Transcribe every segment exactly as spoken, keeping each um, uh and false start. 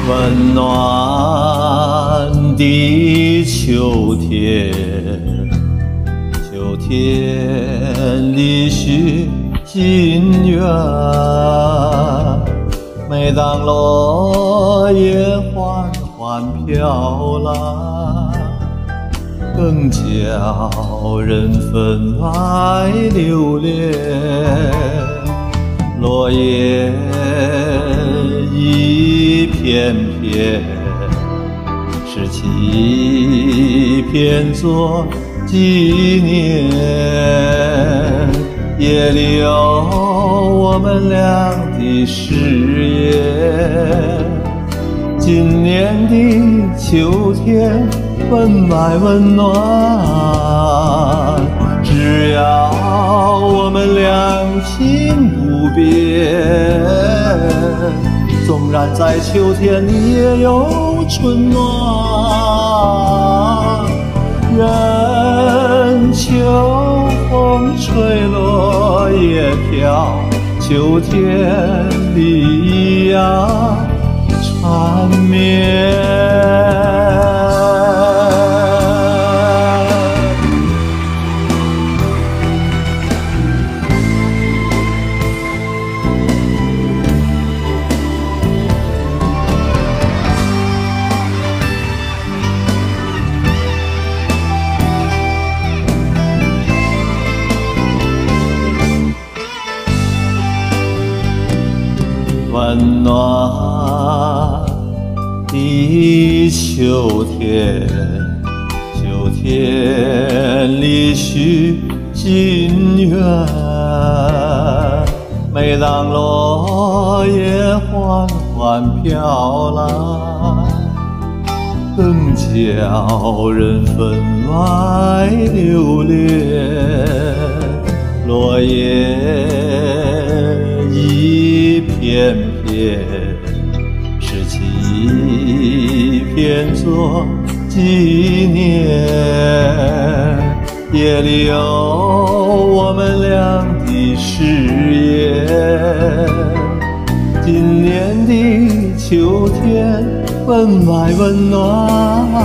温暖的秋天，秋天里许心愿。每当落叶缓缓飘来，更叫人分外留恋。落叶一片片，拾起一片做纪念。夜里有我们俩的誓言，今年的秋天分外温暖。只要我们两心不变，纵然在秋天里也有春暖。任秋风吹落叶飘，秋天里一样缠绵。温暖的秋天，秋天里许心愿。每当落叶缓缓飘来，更叫人分外留恋。落叶一片片，拾起一片做纪念。夜里有我们俩的誓言，今年的秋天分外温暖。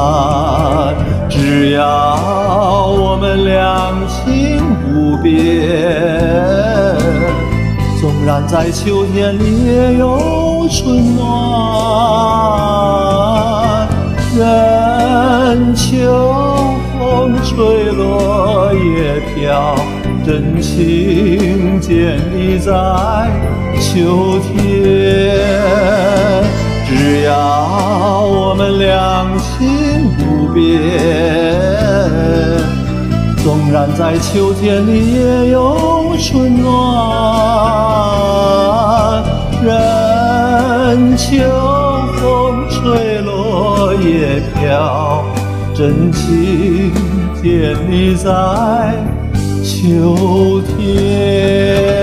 只要我们两心不变，纵然在秋天里也有春暖。任秋风吹落叶飘，真情建立在秋天。只要我们两心不变，纵然在秋天里也有春暖。任秋风吹落叶飘，真情建立在秋天。